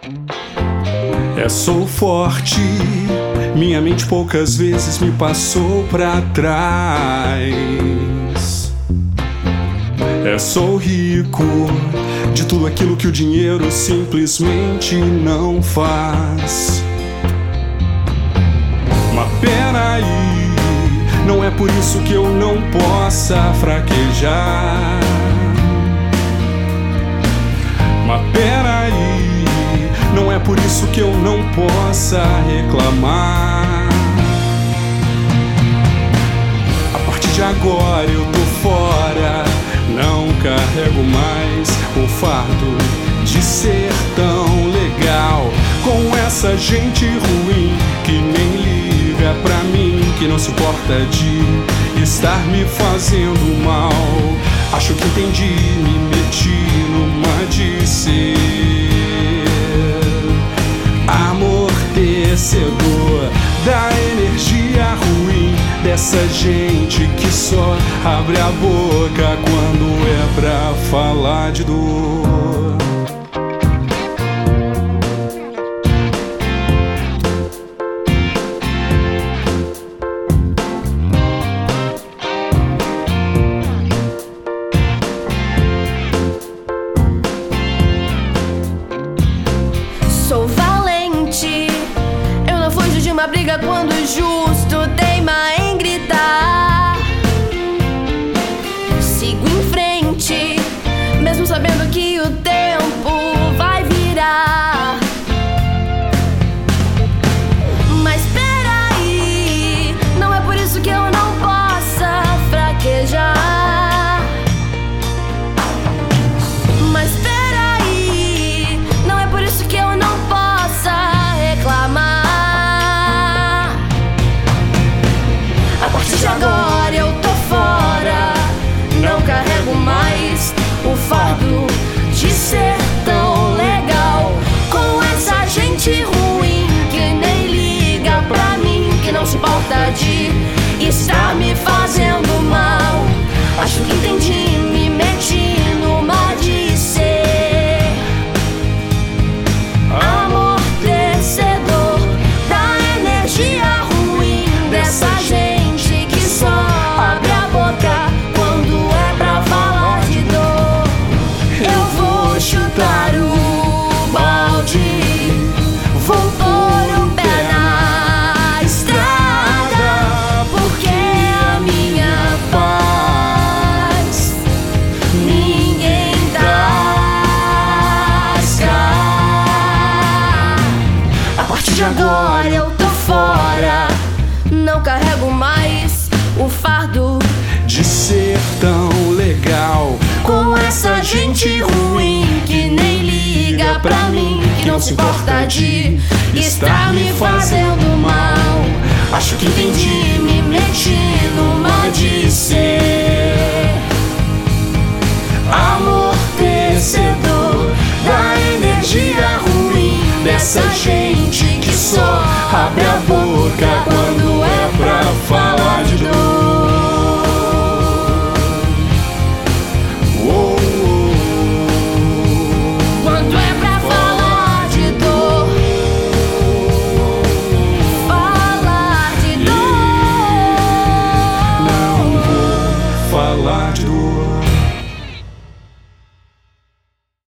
Sou forte, minha mente poucas vezes me passou pra trás. Sou rico de tudo aquilo que o dinheiro simplesmente não faz. Mas peraí, não é por isso que eu não possa fraquejar. Mas peraí, não é por isso que eu não possa reclamar. A partir de agora eu tô fora, não carrego mais o fardo de ser tão legal com essa gente ruim que nem liga pra mim, que não se importa de estar me fazendo mal. Acho que entendi, me meti numa de ser amortecedor da energia ruim dessa gente que só abre a boca quando é pra falar de dor. Sou valente, eu não fujo de uma briga quando o justo teima em gritar. Sigo em frente, mesmo sabendo que o tempo vai virar. Mas peraí, não é por isso que eu não possa fraquejar. Mas peraí, não é por isso que eu não possa reclamar. A partir de agora eu tô fora, não carrego mais o fardo de ser tão legal com essa gente ruim que nem liga pra mim, que não se importa de estar me fazendo mal. Acho que entendi, me meti numa de ser amortecedor da energia ruim dessa gente que só abre a boca quando é pra falar de dor. Eu vou chutar o balde, vou pôr o pé na estrada, porque a minha paz ninguém tasca. A partir de agora eu tô fora, não carrego mais o fardo De ser tão legal com essa gente ruim que nem liga pra mim, que não se importa de estar me fazendo mal. Acho que entendi, Me meti numa de ser amortecedor da energia ruim dessa gente que só abre a boca quando é pra falar de dor. Oh, Quando é pra falar de dor, falar de dor. não vou falar de dor.